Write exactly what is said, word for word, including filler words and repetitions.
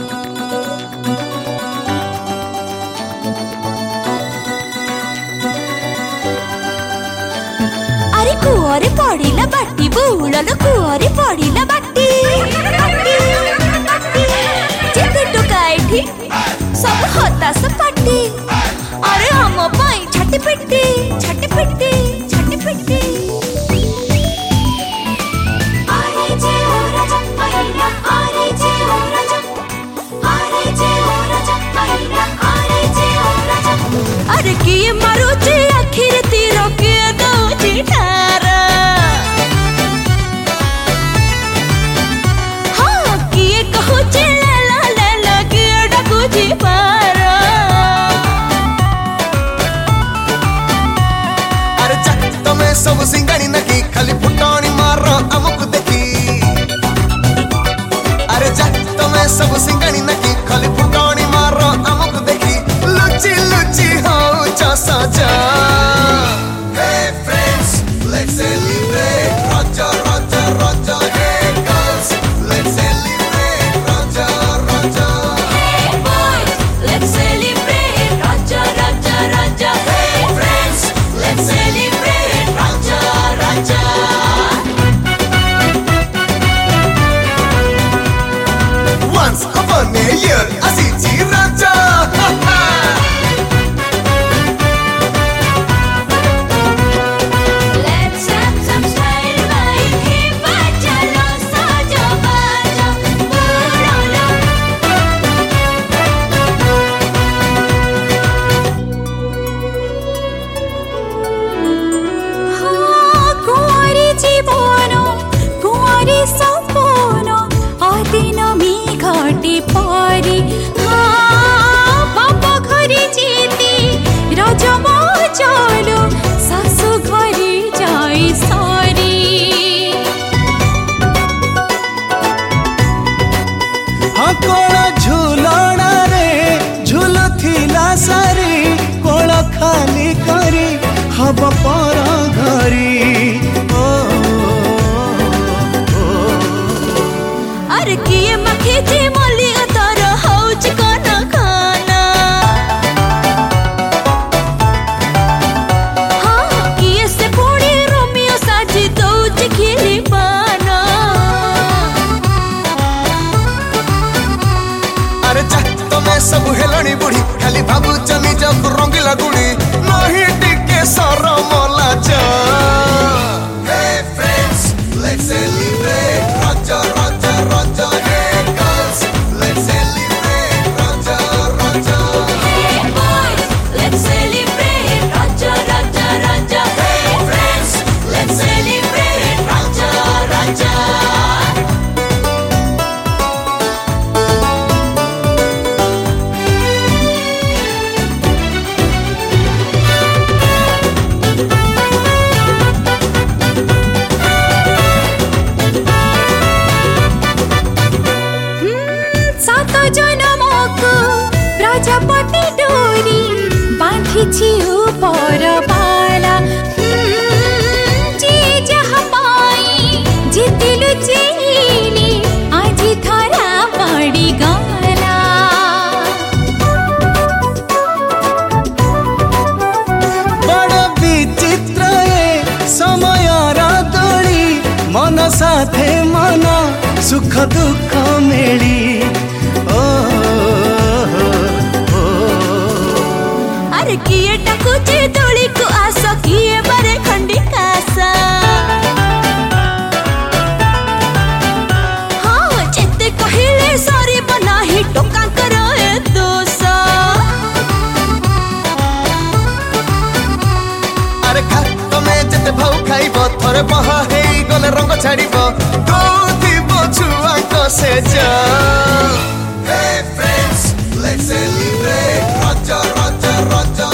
अरे कुआरे पड़िला बाटी बुलल कुआरे पड़िला बाटी जेते टोकाइठी सब हताश पाटी अरे हम पाई छाटी पिटी छाटी पिटी छाटी पिटी अरे जे ओ राजा आइला अरे जे ओ राजा अरे जे ओ राजा आइला अरे जे ओ राजा अरे किए मारुची आखिर तीर के दउची ठारा हां किए कहूची ला ला ला किए डकुची पारा अरे जक तमे सब सिंगानी नकी खाली फुटाणी मार हमको देखी अरे जक तमे सब सिंगानी नकी खाली फुटाणी मार हमको देखी लुची लुची हो चसा जा Hey friends, let's celebrate Raja, Raja, Raja. Hey girls, let's celebrate Raja, Raja. Hey boys, let's celebrate Raja, Raja, Raja. Hey friends, let's celebrate Raja, Raja. Once upon a year, Asiji Raja. Let's have some style, bhai. Hey bacha lo sajo bajo buralo. हाँ कुंवारी जीवनो कुंवारी सपनो आदिन मी घाटी पारी हाँ बापा घरे जीती राजा मो चलो सासु घरे जाई सारी हाँ कोण झूलना रे झूलुथिला सारी कोण खाली करी हब पर घरी ओ, ओ, अरे किए मखे जे मली तर हौच कना खाना हाँ किए से पुणी रोमियो साजी दौच खिली पाना अरे जक तमे सब हेलणी बुढ़ी खाली भाबु चनी जब रंगीला गुड़ी नहीं टिके सरम लाजा Hey friends, let's celebrate Raja, Raja, Raja. Hey girls, let's celebrate Raja, Raja. Hey boys, let's celebrate Raja, Raja, Raja. Hey friends, let's celebrate Raja, Raja. सात जनमको प्रजापति डोरी बाँधिछि ऊपर बाला जे जहाँ पाई जितिलु चेली आज धरा पड़ी गला बड़ विचित्र ए समयर दोली मन साथे मन सुख दुख मेली ओ, ओ, ओ। अरे किए टकुचे दोली को आस किए बरे खंडी कासा हाँ जेते कहिले सरी बनाही टोका करो ए दोसा अरे खा तमे जते भाउ खाइबो थरे बहा हेई गले रंग छाड़िबो दोथिबो छुआको से जा Hey friends, let's celebrate Raja, Raja, Raja.